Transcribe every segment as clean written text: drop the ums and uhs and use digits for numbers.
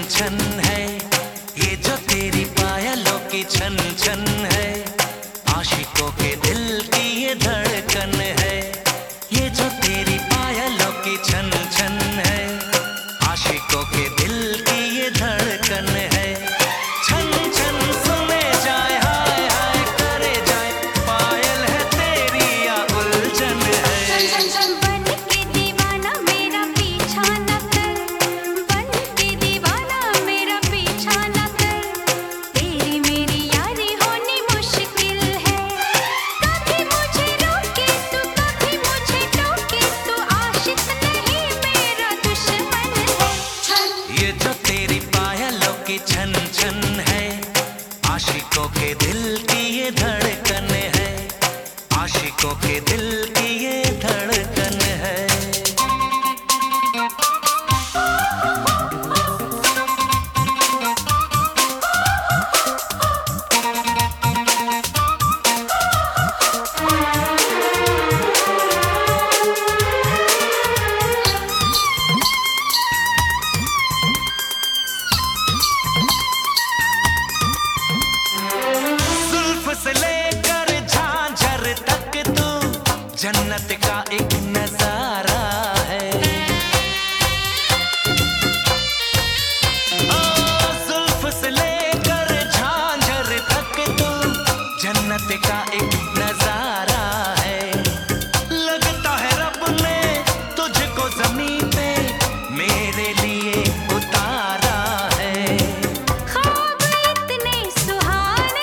छन है, ये जो तेरी पायलों की छन छन है, आशिकों के दिल की ये धड़कन है। ये जो तेरी पायलों की छन छन है, आशिकों के दिल की ये धड़कन है। छन छन सुने जाए, हाय हाय करे जाए, पायल है तेरी या उलझन है। छन छन छन बन के दीवाना मेरा पीछा न कर, बन के दीवाना मेरा पीछा न कर। तेरी मेरी यारी होनी मुश्किल है, कभी मुझे रोके तू, कभी मुझे टोके तू, आशिक नहीं मेरा दुश्मन है। छन ये जो तेरी पायलों की छन छन है, आशिकों के दिल की ये धड़कन है, आशिकों के दिल की ये धड़कन है। जुल्फ से लेकर झांझर तक तू जन्नत का एक नजारा है। ओ जुल्फ से लेकर झांझर तक तू जन्नत का एक नजारा है। लगता है रब ने तुझको जमीन पे मेरे लिए उतारा है। ख्वाब इतने सुहाने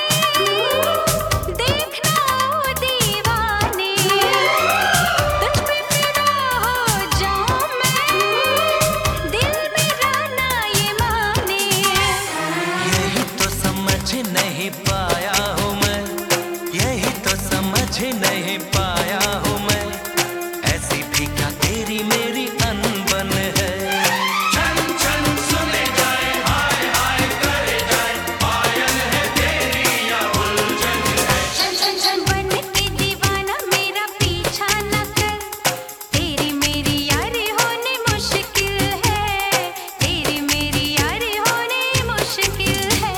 देखना ओ दीवाने, तुझ पे फिदा हो जाऊं मैं, दिल मेरा ना ये माने। यही तो समझ नहीं पाया हूँ मैं, यही तो समझ नहीं पाया हूँ मैं, ऐसी भी क्या तेरी मेरी अनबन है। छन छन सुने जाए, हाय हाय करे जाए, पायल है तेरी या उलझन है। छन छन छन बन के दीवाना मेरा पीछा न कर, तेरी मेरी यारी होनी मुश्किल है, तेरी मेरी यारी होनी मुश्किल है।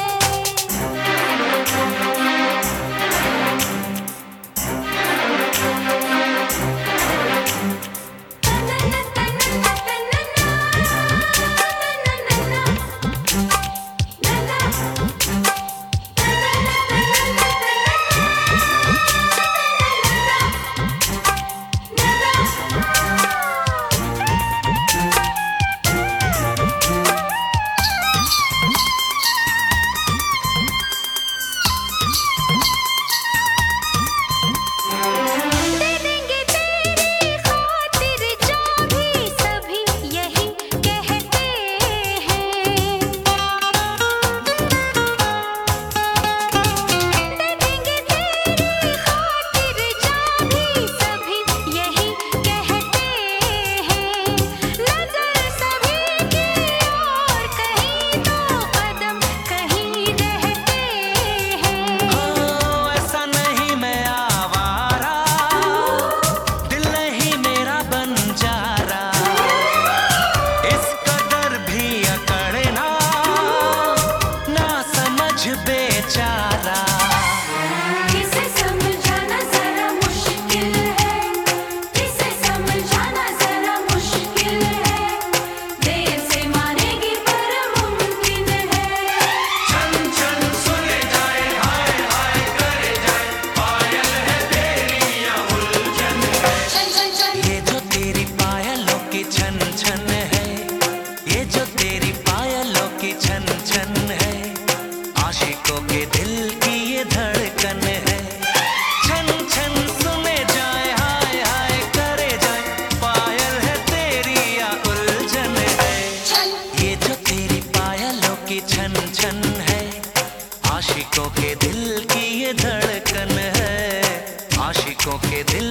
दे देंगे तेरी खातिर जो भी सभी यही कहते हैं। दे देंगे तेरी खातिर जो भी सभी यही कहते हैं। नजर सभी की और कहीं दो कदम कहीं रहते हैं। ओ ऐसा नहीं मैं आवारा, दिल नहीं मेरा बंजारा, इस कदर भी अकड़ना ना समझ बेचारा। किसे समझाना जरा मुश्किल है, किसे समझाना जरा मुश्किल है, देर से मानेगी पर मुमकिन है। छन छन सुने जाए, हाय हाय करे जाए, पायल है तेरी या उलझन है। छन छन छन ये जो तेरी पायलों की छन छन है, ये जो तेरी पायलों की छन छन है, आशिकों के दिल की ये धड़कन है। छन छन सुने जाए, हाय हाय करे जाए, पायल है तेरी या उलझन है। छन ये जो तेरी पायलों की छन छन है, आशिकों के दिल की ये धड़कन है, आशिकों के दिल